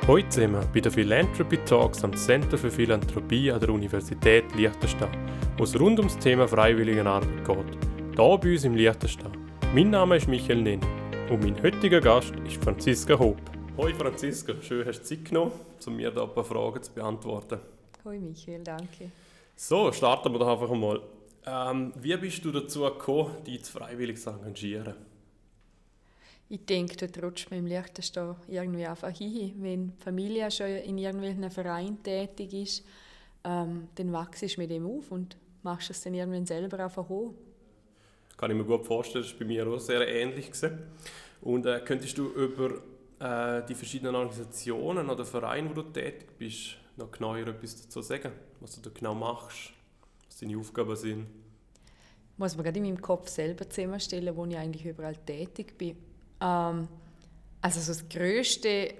Heute sind wir bei den Philanthropy Talks am Center für Philanthropie an der Universität Liechtenstein, wo es rund ums Thema Freiwilligenarbeit geht. Hier bei uns im Liechtenstein. Mein Name ist Michael Nenni und mein heutiger Gast ist Franziska Hoop. Hoi Franziska, schön hast du Zeit genommen, um mir da ein paar Fragen zu beantworten. Hoi Michael, danke. So, starten wir doch einfach einmal. Wie bist du dazu gekommen, dich freiwillig zu engagieren? Ich denke, da rutscht man im Liechtenstein irgendwie einfach hin. Wenn die Familie schon in irgendwelchen Vereinen tätig ist, dann wachst du mit dem auf und machst es dann irgendwann selber einfach auch. Kann ich mir gut vorstellen, das war bei mir auch sehr ähnlich. Und könntest du über die verschiedenen Organisationen oder Vereine, wo du tätig bist, noch genauer etwas dazu sagen? Was du da genau machst, was deine Aufgaben sind? Ich muss mir gerade in meinem Kopf selber zusammenstellen, wo ich eigentlich überall tätig bin. Also das grösste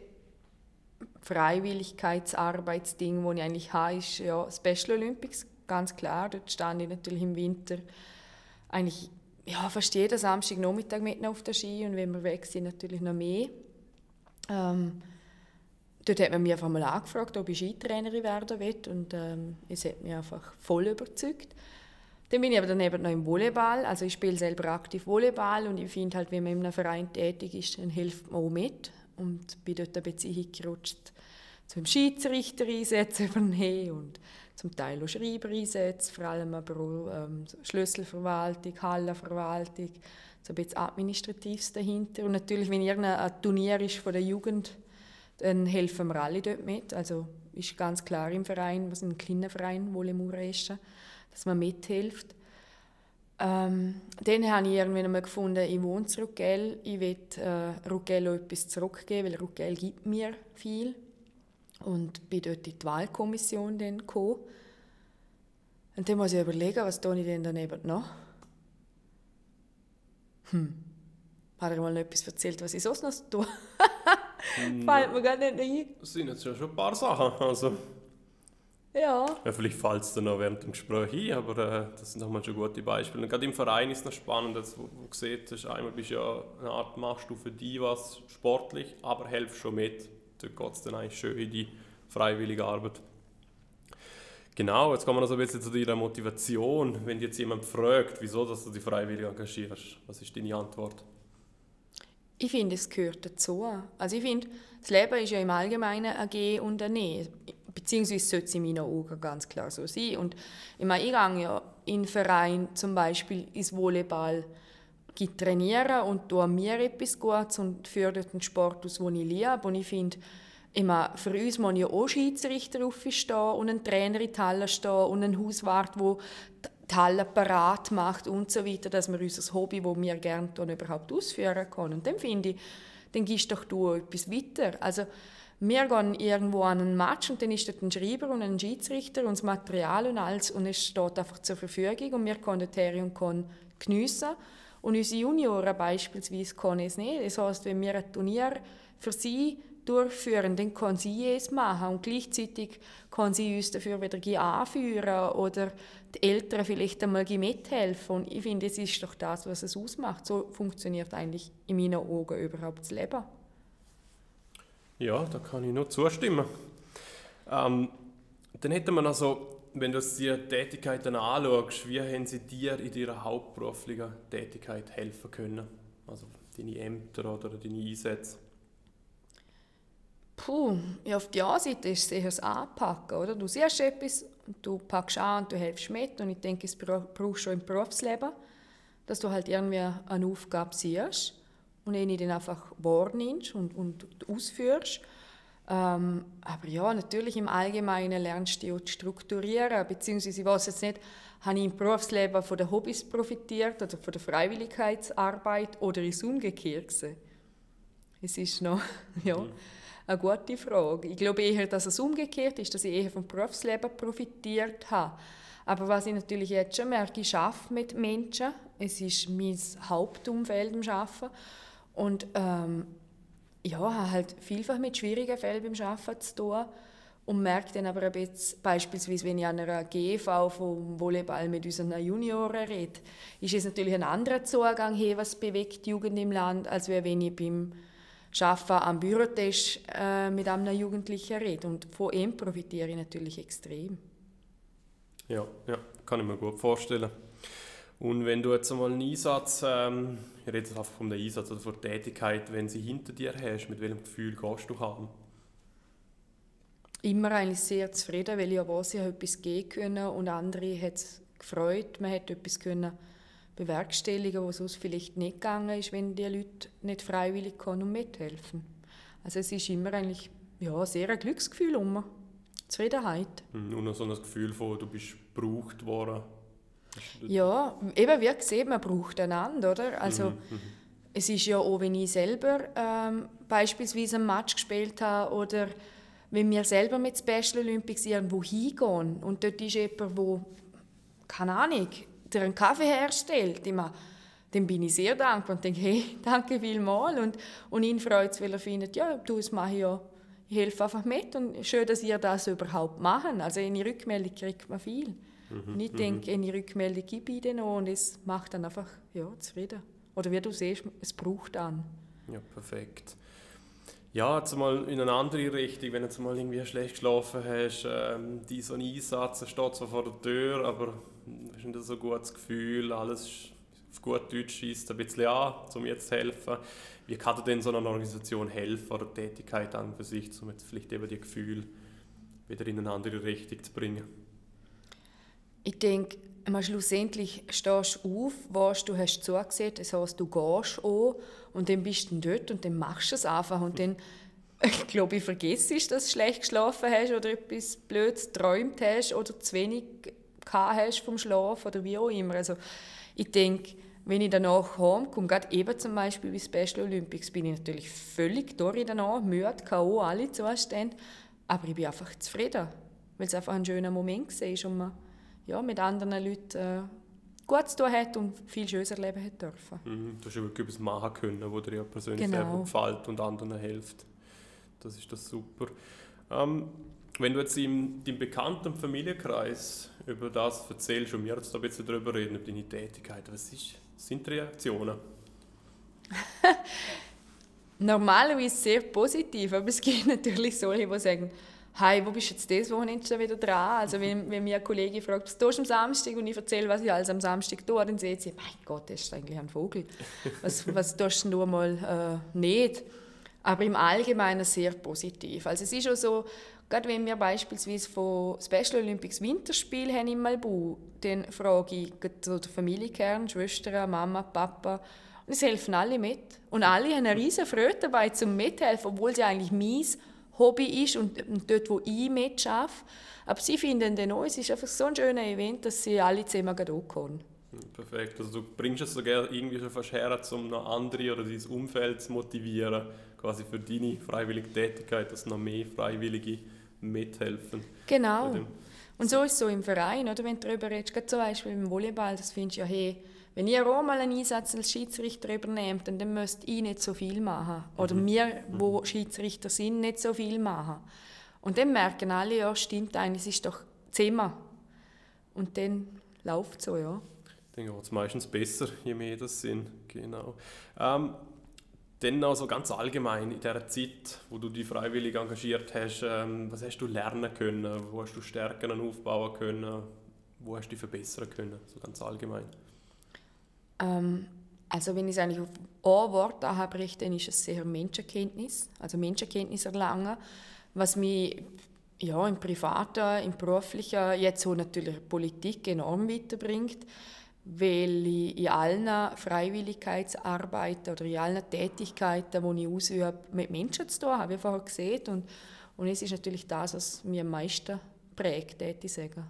Freiwilligkeitsarbeitsding, das ich eigentlich habe, ist ja Special Olympics, ganz klar. Dort stand ich natürlich im Winter eigentlich fast jeden Samstagnachmittag mitten auf der Ski und wenn wir weg sind, natürlich noch mehr. Dort hat man mich einfach mal angefragt, ob ich Skitrainerin werden will und es hat mich einfach voll überzeugt. Dann bin ich aber daneben noch im Volleyball, also ich spiele selber aktiv Volleyball und ich finde halt, wenn man in einem Verein tätig ist, dann hilft man auch mit und bin dort ein bisschen hingerutscht, zum Schiedsrichter Einsätze übernehmen und zum Teil auch Schreiber Einsätze, vor allem aber auch Schlüsselverwaltung, Hallenverwaltung, so ein bisschen Administratives dahinter und natürlich, wenn irgendein Turnier ist von der Jugend, dann helfen wir alle dort mit, also ist ganz klar im Verein, was ein kleiner Verein, Volley Mureș, dass man mithilft. Dann habe ich irgendwann einmal gefunden, ich wohne in Ruggell, ich will Ruggell auch etwas zurückgeben, weil Ruggell gibt mir viel. Und bin dort in die Wahlkommission dann gekommen. Und dann muss ich überlegen, was tue ich denn daneben noch? Hat er mal noch etwas erzählt, was ich sonst noch tue? Fällt mir gar nicht ein. Das sind jetzt schon ein paar Sachen. Also. Ja, vielleicht fällt es dir noch während dem Gespräch ein, aber das sind nochmal schon gute Beispiele. Und gerade im Verein ist es noch spannend, dass du siehst, einmal bist du ja eine Art, machst du für dich was sportlich, aber hilfst schon mit. Dort geht es dann eigentlich schön in die freiwillige Arbeit. Genau, jetzt kommen wir noch so ein bisschen zu deiner Motivation. Wenn dich jetzt jemand fragt, wieso dass du dich freiwillig engagierst, was ist deine Antwort? ich finde, es gehört dazu. Also ich finde, das Leben ist ja im Allgemeinen ein Gehen und ein Nehmen. Beziehungsweise sollte es in meinen Augen ganz klar so sein. Und ich gehe ja in einen Verein, zum Beispiel ins Volleyball, trainieren und tue mir etwas Gutes und führe dort einen Sport aus, den ich liebe. Und ich finde, für uns muss ja auch Schiedsrichter aufstehen und ein Trainer in die Halle stehen und ein Hauswart, der die Halle parat macht und so weiter, dass wir unser Hobby, das wir gerne überhaupt ausführen können. Und dann finde ich, dann gehst doch du etwas weiter. Also, wir gehen irgendwo an einen Match und dann ist dort ein Schreiber und ein Schiedsrichter und das Material und alles und es steht einfach zur Verfügung und wir können dort her und können geniessen. Und unsere Junioren beispielsweise können es nicht. Das heisst, wenn wir ein Turnier für sie durchführen, dann können sie es machen und gleichzeitig können sie uns dafür wieder anführen oder die Eltern vielleicht einmal mithelfen. Und ich finde, das ist doch das, was es ausmacht. So funktioniert eigentlich in meinen Augen überhaupt das Leben. Ja, da kann ich nur zustimmen. Dann hätten wir noch so, wenn du die Tätigkeiten anschaust, wie haben sie dir in deiner hauptberuflichen Tätigkeit helfen können? Also deine Ämter oder deine Einsätze? Auf die einen Seite ist es eher das Anpacken. Oder? Du siehst etwas, und du packst an und du hilfst mit. Und ich denke, es brauchst du schon im Berufsleben, dass du halt irgendwie eine Aufgabe siehst und ihn dann einfach wahrnimmst und ausführst. Aber ja, natürlich im Allgemeinen lernst du zu strukturieren, beziehungsweise ich weiß jetzt nicht, habe ich im Berufsleben von den Hobbys profitiert oder von der Freiwilligkeitsarbeit oder ist es umgekehrt gewesen? Es ist noch eine gute Frage. Ich glaube eher, dass es umgekehrt ist, dass ich eher vom Berufsleben profitiert habe. Aber was ich natürlich jetzt schon merke, ich arbeite mit Menschen. Es ist mein Hauptumfeld im Arbeiten. Und habe halt vielfach mit schwierigen Fällen beim Arbeiten zu tun und merke dann aber ein bisschen, beispielsweise wenn ich an einer GV vom Volleyball mit unseren Junioren rede, ist es natürlich ein anderer Zugang, was bewegt die Jugend im Land, als wenn ich beim Arbeiten am Bürotisch mit einem Jugendlichen rede. Und von ihm profitiere ich natürlich extrem. Ja, kann ich mir gut vorstellen. Und wenn du jetzt einmal einen Einsatz, ich rede jetzt einfach vom Einsatz oder von der Tätigkeit, wenn sie hinter dir hast, mit welchem Gefühl gehst du haben? Immer eigentlich sehr zufrieden, weil ich ja weiß, ich habe etwas geben können und andere hat es gefreut, man hat etwas können bewerkstelligen, was sonst vielleicht nicht gegangen ist, wenn die Leute nicht freiwillig kommen und mithelfen. Also es ist immer eigentlich sehr ein Glücksgefühl Zufriedenheit. Und noch so ein Gefühl von, du bist gebraucht worden. Ja, eben wie gesagt, man braucht einander, oder? Also es ist ja auch, wenn ich selber beispielsweise einen Match gespielt habe oder wenn wir selber mit Special Olympics irgendwo hingehen und dort ist jemand, der, keine Ahnung, der einen Kaffee herstellt, dann bin ich sehr dankbar und denke, hey, danke vielmals. Und ihn freut es, weil er findet, ja, du, das mache ich ja, ich helfe einfach mit und schön, dass ihr das überhaupt machen. Also eine Rückmeldung kriegt man viel. Und ich denke, eine Rückmeldung gebe ich denen und es macht dann einfach zufrieden. Oder wie du siehst, es braucht dann. Ja, perfekt. Ja, jetzt mal in eine andere Richtung, wenn du jetzt mal irgendwie schlecht geschlafen hast, so ein Einsatz, steht zwar vor der Tür, aber hast nicht so ein gutes Gefühl, alles auf gut Deutsch scheisst ein bisschen an, um jetzt zu helfen. Wie kann dir denn so eine Organisation helfen oder Tätigkeit an für sich, um jetzt vielleicht eben die Gefühle wieder in eine andere Richtung zu bringen? Ich denke, schlussendlich stehst du auf, weißt, du hast zugesehen, das heisst, du gehst an und dann bist du dort und dann machst du es einfach. Und dann, ich glaube, ich vergesse, dass du schlecht geschlafen hast oder etwas Blödes geträumt hast oder zu wenig gehabt hast vom Schlaf oder wie auch immer. Also, ich denke, wenn ich danach heimkomme, gerade eben zum Beispiel bei Special Olympics, bin ich natürlich völlig durch danach, müde, K.O., alle Zustände, aber ich bin einfach zufrieden, weil es einfach ein schöner Moment war und man mit anderen Leuten gut zu tun hat und viel Schönes erleben hat dürfen. Du hast ja wirklich etwas machen können, wo dir ja persönlich selber gefällt und anderen hilft. Das ist das super. Wenn du jetzt in deinem bekannten Familienkreis über das erzählst und wir jetzt ein bisschen darüber reden, über deine Tätigkeit, was sind die Reaktionen? Normalerweise sehr positiv, aber es gibt natürlich solche, die sagen, «Hi, wo bist du jetzt dieses Wochenende schon wieder dran?» Also wenn mir ein Kollege fragt, «Was tust du am Samstag?» und ich erzähle, was ich alles am Samstag tue, dann sagt sie, «Mein Gott, das ist eigentlich ein Vogel. Was tust du mal nicht?» Aber im Allgemeinen sehr positiv. Also es ist auch so, gerade wenn wir beispielsweise von Special Olympics Winterspiel haben in Malbu, dann frage ich so den Familienkern, Schwestern, Mama, Papa, und es helfen alle mit. Und alle haben eine riesen Freude dabei zum Mithelfen, obwohl sie eigentlich mein Hobby ist und dort, wo ich mitarbeite. Aber sie finden dann auch, es ist einfach so ein schöner Event, dass sie alle zusammen ankommen. Perfekt, also du bringst es sogar irgendwie schon fast her, um noch andere oder dein Umfeld zu motivieren, quasi für deine freiwillige Tätigkeit, dass noch mehr Freiwillige mithelfen. Genau. Und so ist es so im Verein, oder? Wenn du darüber redest, gerade zum Beispiel im Volleyball, das findest du ja, hey, wenn ihr auch mal einen Einsatz als Schiedsrichter übernehmt, dann müsst ihr nicht so viel machen. Oder wir, wo Schiedsrichter sind, nicht so viel machen. Und dann merken alle, ja, stimmt eigentlich, es ist doch Zimmer. Und dann läuft es so, ja. Ich denke, es meistens besser, je mehr das sind. Genau. Dann also ganz allgemein in dieser Zeit, wo du dich freiwillig engagiert hast, was hast du lernen können? Wo hast du Stärken aufbauen können? Wo hast du dich verbessern können? So ganz allgemein. Also wenn ich es eigentlich auf ein Wort anbreche, dann ist es sehr Menschenkenntnis. Also Menschenkenntnis erlangen, was mich im Privaten, im Beruflichen, jetzt so natürlich Politik enorm weiterbringt, weil ich in allen Freiwilligkeitsarbeiten oder in allen Tätigkeiten, die ich ausübe, mit Menschen zu tun habe, wie vorher gesehen. Und es ist natürlich das, was mich am meisten prägt, würde ich sagen.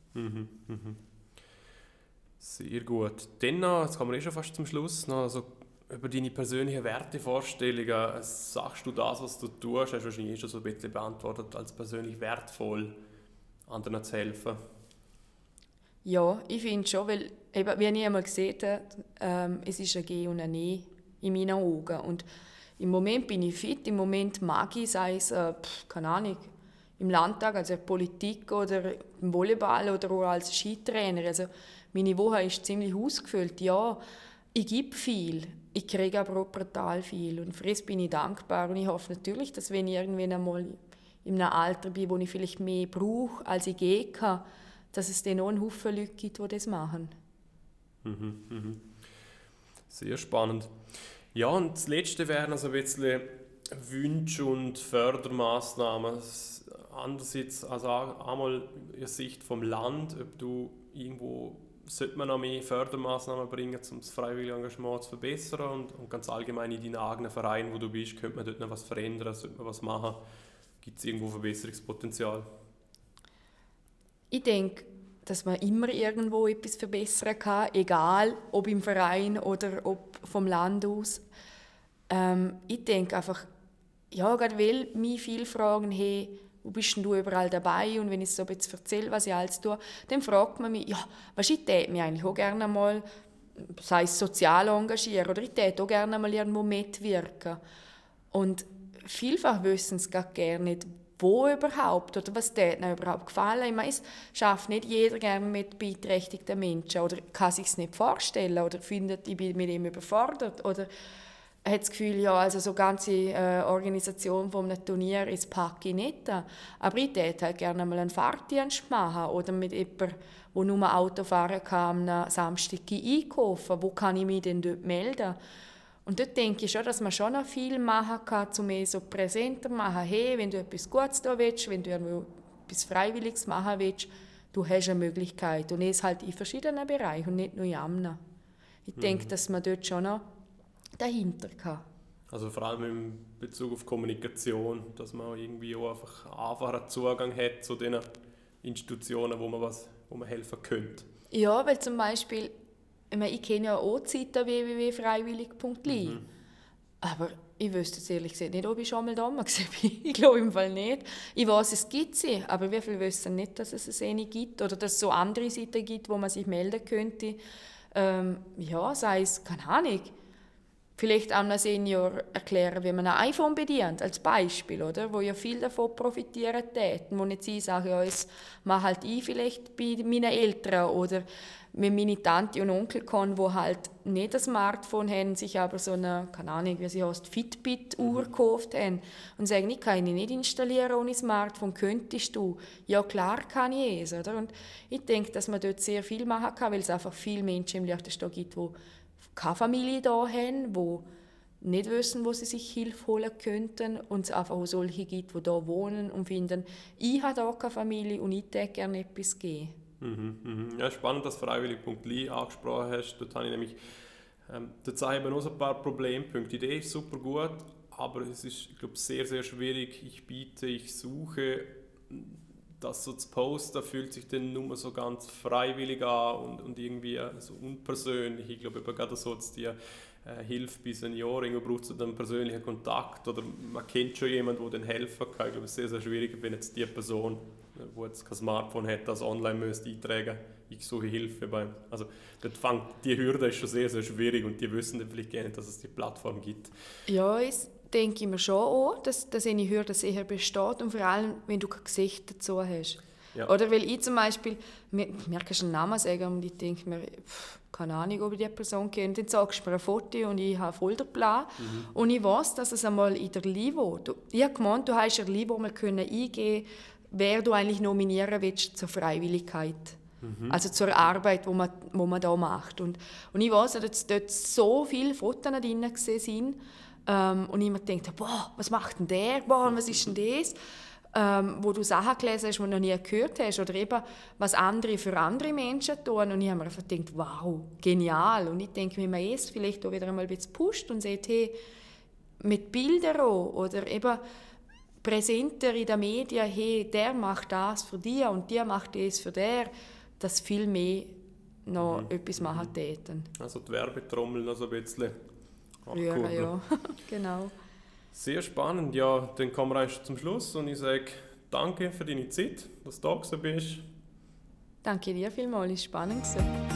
Sehr gut. Dann noch, jetzt kommen wir schon fast zum Schluss, noch also über deine persönlichen Wertevorstellungen. Sagst du das, was du tust, hast du wahrscheinlich schon so ein bisschen beantwortet, als persönlich wertvoll, anderen zu helfen? Ja, ich finde schon, weil, eben, wie ich einmal gesehen habe, es ist ein Gehen und ein Nehmen in meinen Augen. Und im Moment bin ich fit, im Moment mag ich, sei es, keine Ahnung, im Landtag, also in der Politik oder im Volleyball oder auch als Skitrainer. Also meine Woche ist ziemlich ausgefüllt. Ja, ich gebe viel. ich kriege aber auch brutal viel und für das bin ich dankbar und ich hoffe natürlich, dass wenn ich irgendwann einmal in einem Alter bin, wo ich vielleicht mehr brauche, als ich gehen kann, dass es dann auch einen Haufen Leute gibt, die das machen. Sehr spannend. Ja, und das Letzte wären also ein bisschen Wünsche und Fördermaßnahmen. Andererseits, also einmal aus Sicht vom Land, ob du irgendwo, sollte man noch mehr Fördermaßnahmen bringen, um das freiwillige Engagement zu verbessern und ganz allgemein in deinen eigenen Verein, wo du bist, könnte man dort noch was verändern, sollte man was machen? Gibt es irgendwo Verbesserungspotenzial? Ich denke, dass man immer irgendwo etwas verbessern kann, egal ob im Verein oder ob vom Land aus. Ich denke einfach, ja, gerade weil mich viele fragen, hey, wo bist denn du überall dabei? Und wenn ich so ein bisschen erzähle, was ich alles tue, dann fragt man mich, ja, was ich täte mich eigentlich auch gerne mal, sei es sozial engagieren oder ich täte auch gerne mal irgendwo mitwirken. Und vielfach wissen sie gar gerne nicht, wo überhaupt oder was dort überhaupt gefallen. Ich meine, es schafft nicht jeder gerne mit beeinträchtigten Menschen oder kann sich es nicht vorstellen oder findet, ich bin mit ihm überfordert oder hat das Gefühl, ja, also so ganze Organisation von einem Turnier ist packe ich nicht an. Aber ich würde halt gerne mal einen Fahrtdienst machen oder mit jemandem, der nur Auto fahren kann, am Samstag einkaufen. Wo kann ich mich denn dort melden? Und dort denke ich schon, dass man schon noch viel machen kann, um mehr so präsenter machen. Hey, wenn du etwas Gutes tun willst, wenn du etwas Freiwilliges machen willst, du hast eine Möglichkeit. Und es halt in verschiedenen Bereichen und nicht nur in einem. Ich denke, dass man dort schon noch dahinter kann. Also vor allem in Bezug auf Kommunikation, dass man irgendwie auch einfach einfachen Zugang hat zu den Institutionen, wo man helfen könnte. Ja, weil zum Beispiel, ich kenne ja auch die Seite www.freiwillig.li. Aber ich wüsste jetzt ehrlich gesagt nicht, ob ich schon mal da bin. Ich glaube im Fall nicht. Ich weiß, es gibt sie, aber wie viele wissen nicht, dass es eine gibt oder dass es so andere Seiten gibt, wo man sich melden könnte. Ja, sei es, keine Ahnung, vielleicht einem Senior erklären, wie man ein iPhone bedient, als Beispiel, oder? Wo ja viele davon profitieren täten, wo nicht sie sagen, ja, es mache halt ich vielleicht bei meinen Eltern oder mit meine Tante und Onkel kommen, die halt nicht ein Smartphone haben, sich aber so eine, keine Ahnung, wie sie heißt, Fitbit-Uhr gekauft haben und sagen, ich kann ihn nicht installieren ohne Smartphone, könntest du? Ja, klar kann ich es, oder? Und ich denke, dass man dort sehr viel machen kann, weil es einfach viele Menschen im Liechtenstein gibt, die keine Familie da haben, die nicht wissen, wo sie sich Hilfe holen könnten und es einfach auch solche gibt, die da wohnen und finden, ich habe da keine Familie und ich würde gerne etwas geben. Ja, spannend, dass du freiwillig.li angesprochen hast. Dort habe ich nämlich dort habe ich noch so ein paar Problempunkte. Die Idee ist super gut, aber es ist, ich glaube, sehr, sehr schwierig. Ich suche, das so zu posten, fühlt sich dann nur so ganz freiwillig an und irgendwie so unpersönlich. Ich glaube, gerade so die Hilfe bei Senioren, irgendwo braucht es einen persönlichen Kontakt oder man kennt schon jemanden, der dann helfen kann. Ich glaube, es ist sehr, sehr schwierig, wenn jetzt die Person, die jetzt kein Smartphone hat, das online müsste eintragen, ich suche Hilfe beim. Also die Hürde ist schon sehr, sehr schwierig und die wissen dann vielleicht gar nicht, dass es die Plattform gibt. Ja, denke ich mir schon auch, dass eine Hürde sehr besteht und vor allem, wenn du kein Gesicht dazu hast. Ja. Oder weil ich zum Beispiel, mir kannst du einen Namen sagen und ich denke mir, keine Ahnung, ob ich die Person kenne, dann sagst du mir ein Foto und ich habe voll den Plan. Und ich weiß, dass es einmal in der Livo, ich habe gemeint, du hast in der Livo mal eingeben können, wer du eigentlich nominieren willst zur Freiwilligkeit. Also zur Arbeit, die man da macht. Und ich weiß, dass dort so viele Fotos drin sind, und ich mir dachte, boah, was macht denn der? Boah, was ist denn das? Wo du Sachen gelesen hast, die du noch nie gehört hast. Oder eben, was andere für andere Menschen tun. Und ich habe mir einfach gedacht, wow, genial. Und ich denke, wenn man es vielleicht auch wieder einmal ein bisschen pusht und sagt, hey, mit Bildern auch, oder eben präsenter in den Medien, hey, der macht das für dich und der macht das für der, dass viel mehr noch etwas machen täten. Also die Werbetrommel noch so ein bisschen. Ja, genau. Sehr spannend. Ja, dann kommen wir zum Schluss und ich sage danke für deine Zeit, dass du da bist. Danke dir vielmals, es war spannend.